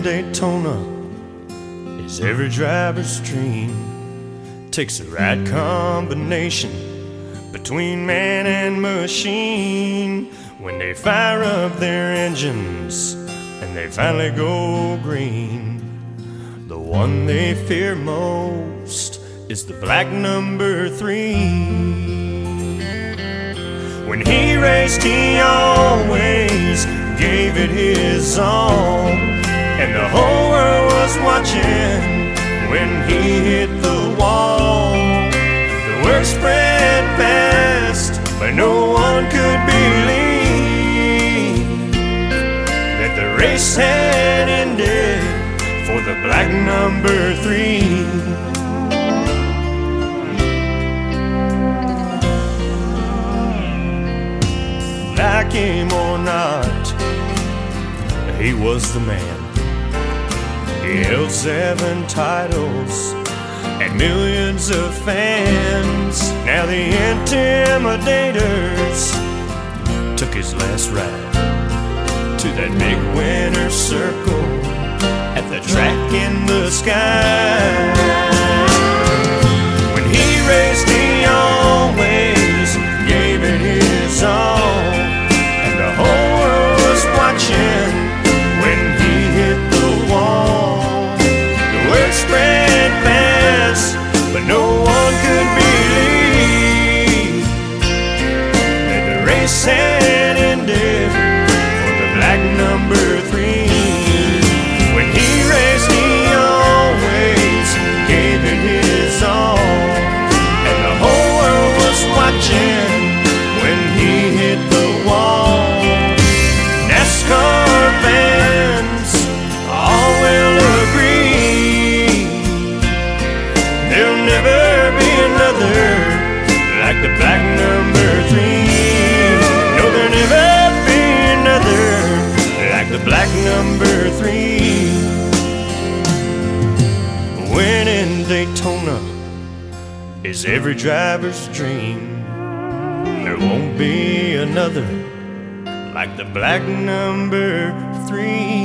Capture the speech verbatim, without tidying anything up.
Daytona is every driver's dream. Takes the right combination between man and machine. When they fire up their engines and they finally go green, the one they fear most is the black number three. When he raced, he always gave it his all, and the whole world was watching when he hit the wall. The word spread fast, but no one could believe that the race had ended for the black number three. Like him or not, he was the man. He held seven titles and millions of fans. Now the Intimidators took his last ride to that big winner's circle at the track in the sky. When he raced, he always gave it his all, and the whole world was watching when he hit the wall. The word spread fast, but no one could believe that the race had ended for the black number three. When he raced, he always gave it his all, and the whole world was watching when he hit the wall. NASCAR fans all will agree, there'll never be another like the black number three. No, there'll never be another like the black number three. Winning Daytona is every driver's dream. There won't be another like the black number three.